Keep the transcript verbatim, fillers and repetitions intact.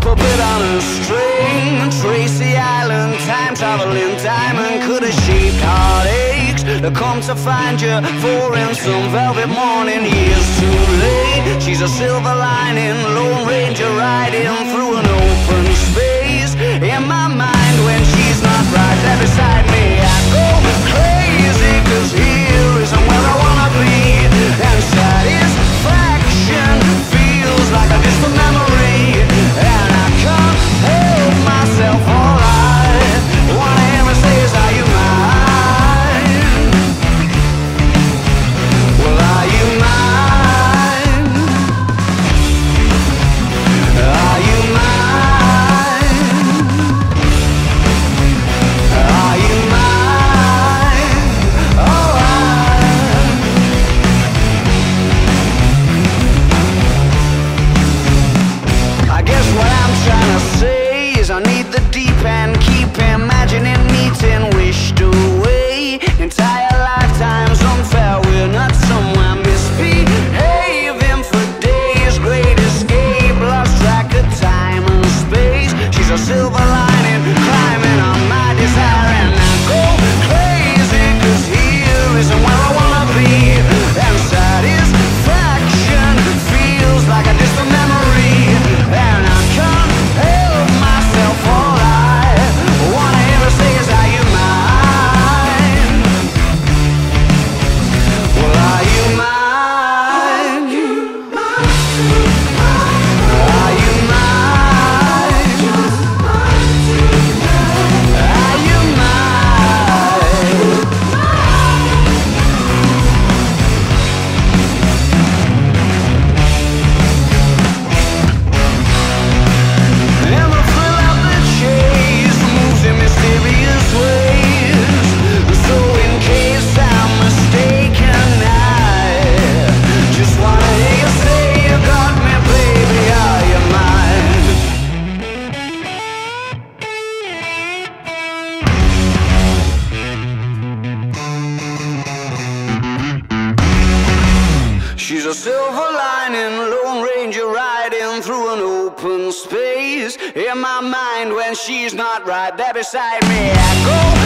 puppet on a string. Tracy Island, time traveling diamond, could have shaped heartaches to come to find you for in some velvet morning. Years too late, she's a silver lining, Lone Ranger riding through an open space. In my mind when she's not right there beside me, I go crazy, cause here isn't where I wanna be. And satisfaction feels like a distant memory, and I can't help myself. All I wanna hear her say is, are you mine? Well, are you mine? Are you mine? Are you mine? Oh, I I guess what I'm trying to say is I need the deep end, keep imagining meeting wished away. Entire lifetimes unfair, we're not somewhere misbehaving for days. Great escape, lost track of time and space. She's a silver lining, climbing on my desire, and I go crazy, cause here isn't where I wanna be. And satisfaction feels like a distant memory, and I can't help myself. All I wanna hear her say is, are you mine? Well, are you mine? Are you mine? Are you mine? And the thrill of the chase moves in mysterious ways. So in case I'm mistaken, I just wanna hear you say you got me, baby, are you mine? She's a silver lining, Lone Ranger riding through an open space. In my mind when she's not right there beside me, I go